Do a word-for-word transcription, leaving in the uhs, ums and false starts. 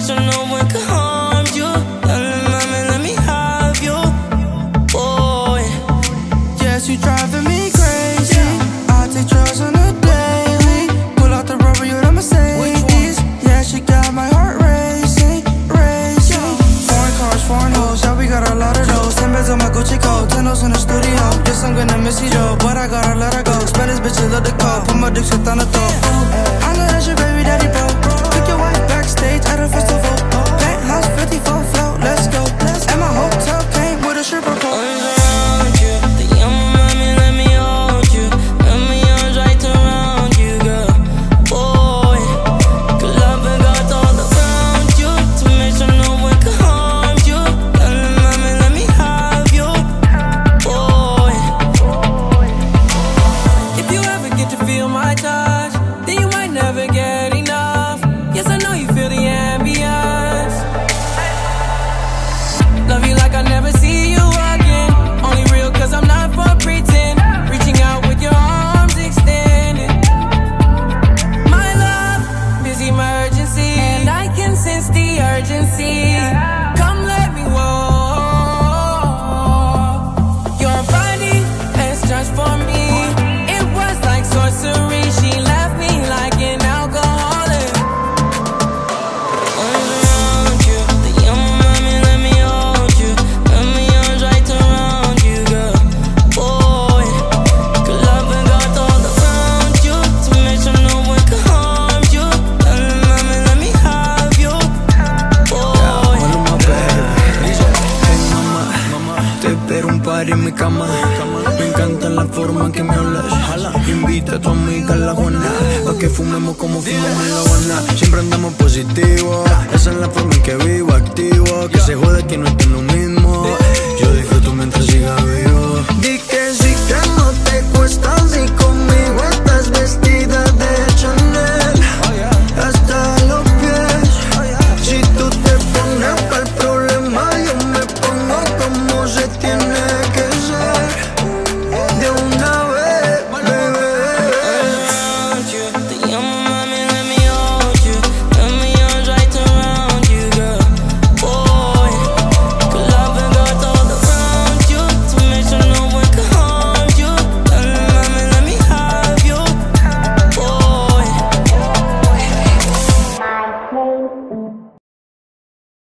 sure no one can harm you. Darling, mama, let me have you. Boy, yes, you driving me crazy. I take drugs on a daily. Pull out the rubber, you the Mercedes. Yeah, she got my heart racing, racing. Foreign cars, foreign hoes, yeah, we got a lot of those. Ten beds on my Gucci coat, ten O's in the studio. Guess I'm gonna miss you though, but I gotta let her go. Spanish bitches love the call, put my dick shit on the throat. I know that's your baby daddy, bro. Took your wife backstage at a festival. Penthouse fifty-four float, let's go. And my hotel came with a stripper pole. arms around you. The young mommy, let me hold you. Let me arms right around you, girl. Boy, good love and got all around you to make sure no one can harm you. Darling, mommy, let me have you. Boy, If you ever get to feel my touch, then you might never get enough. Yes, I know you feel the ambience. Love you like I never see you again. Only real cause I'm not for pretend. Reaching out with your arms extended. My love, busy emergency, and I can sense the urgency. Come let me walk. Your body has transformed me. It was like sorcery. She left me like an alcoholic. arms around you. The young mommy, let me hold you. Let me arms right around you, girl. Boy, good love and got all around you to make sure no one can harm you. Darling, mommy, let me have you. Boy, One of my baby. Hey mamá, te espero un par en mi cama. Me encanta la forma en que me hablas. Invita a tu amiga a la Juana, pa' que fumemos como fumamos en La Habana. Siempre andamos positivos, esa es la forma en que vivo, activo. Que se jode que no esté número.